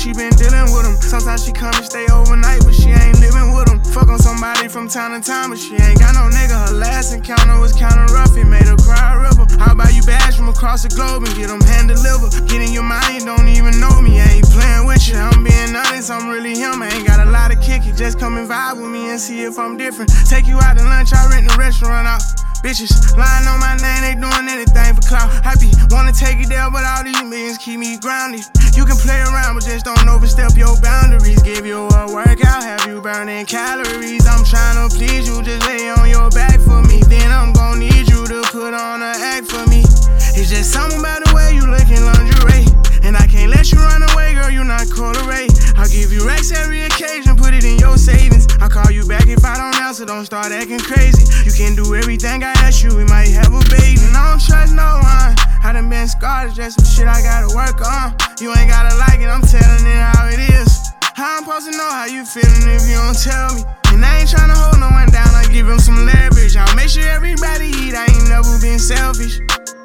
she been dealing with them. Sometimes she come and stay overnight, but she ain't living with them. Fuck on somebody from time to time, but she ain't got no nigga. Her last encounter was kinda rough, it made her cry a river. How about you bash from across the globe and get them hand delivered? Get in your mind, you don't even know me, I ain't playing with you. I'm being honest, I'm really him, I ain't got a lot of kick it. Just come and vibe with me and see if I'm different. Take you out to lunch, I rent the restaurant out. Bitches lying on my name, they doing anything for clout. I be wanna take it there, but all these millions keep me grounded. You can play around, but just don't overstep your boundaries. Give you a workout, have you burning calories. I'm trying to please you, just lay on your back for me. Then I'm gon' need you to put on an act for me. It's just something about the way you look in lingerie, and I can't let you run away, girl, you not correlate. I'll give you racks every occasion, put it in your savings. I'll call you back if I don't answer, don't start acting crazy. You can do everything I ask you, we might have a baby. And I don't trust no one, I done been scarred, it's just some shit I gotta work on. You ain't gotta like it, I'm telling it how it is. How I'm supposed to know how you feeling if you don't tell me? And I ain't tryna hold no one down, I give him some leverage. I'll make sure everybody eat, I ain't never been selfish.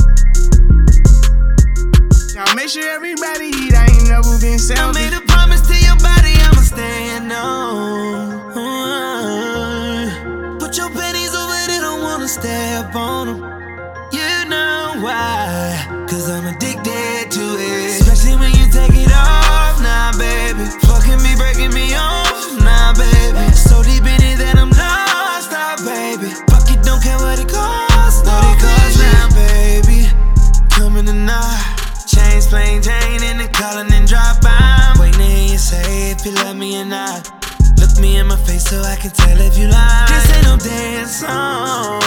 I'll make sure everybody eat, I ain't never been selfish. I made a promise to your body, I'ma stand on. Put your pennies over there, don't wanna step on them. You know why? Cause I'm addicted to it. Especially when you take it off, nah baby. Fucking me, breaking me off, nah baby. So deep in it that I'm lost, nah baby. Fuck it, don't care what it costs, what it costs now baby. Coming tonight. Chains, plain Jane, in the calling and drop by. Waiting to hear you say if you love me or not. Look me in my face so I can tell if you lie. This ain't no dance song.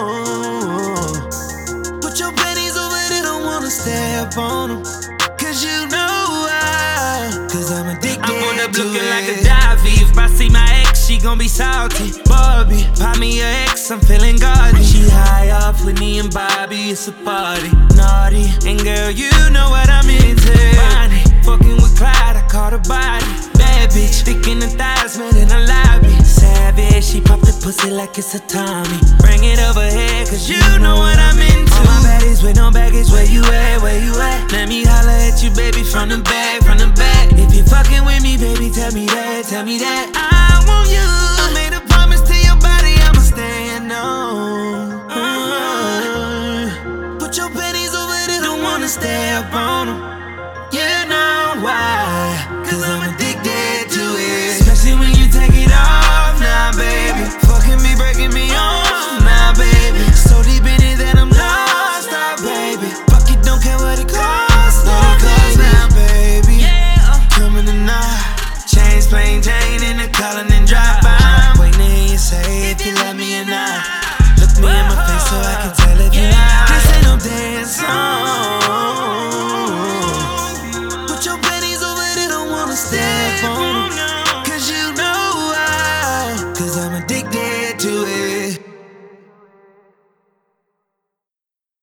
Put your pennies over there, don't wanna step on them. Cause you know why. Cause I'm addicted to it. I'm on up looking like a divey. If I see my ex, she gon' be salty. Barbie, pop me your ex, I'm feeling gaudy. She high off with me and Bobby, it's a party. Naughty, and girl, you know what I'm into. Bonnie, fucking with Clyde, I caught her body. Bad bitch, thick in the thighs, man, in the lobby. Savage, she pop the pussy like it's a Tommy. Bring it over here, cause you know what I'm into. All my baddies with no baggage, where you at, where you at? Let me holler at you, baby, from the back, from the back. If you fucking with me, baby, tell me that, tell me that. I want you. I made a promise to your body, I'ma stand on. Put your pennies over there, don't wanna stay up on them. You know why? Cause I'm addicted to it. Especially when you take it off, nah baby. Fucking me, breaking me off, nah baby. So deep in it that I'm lost, nah baby. Fuck it, don't care what it costs, what it costs now baby. Coming tonight. Chains, plain Jane, in the calling and drop by. Waiting to hear you say if you love me or not. Look me in my face so I can tell if you lie. This ain't no dance song. Put your pennies over there, don't wanna step on them.